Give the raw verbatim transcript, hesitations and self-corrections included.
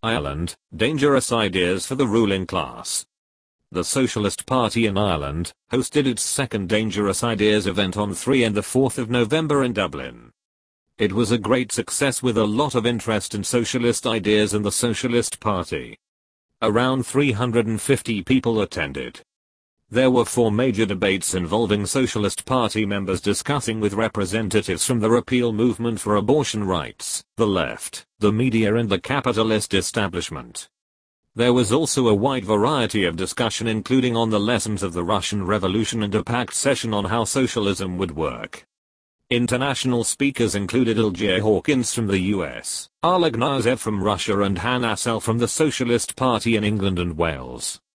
Ireland, dangerous ideas for the ruling class. The Socialist Party in Ireland hosted its second Dangerous Ideas event on the third and the fourth of November in Dublin. It was a great success with a lot of interest in socialist ideas and the Socialist Party. Around three hundred fifty people attended. There were four major debates involving Socialist Party members discussing with representatives from the repeal movement for abortion rights, the left, the media and the capitalist establishment. There was also a wide variety of discussion including on the lessons of the Russian Revolution and a packed session on how socialism would work. International speakers included L J Hawkins from the U S, Oleg Narzev from Russia and Han Assel from the Socialist Party in England and Wales.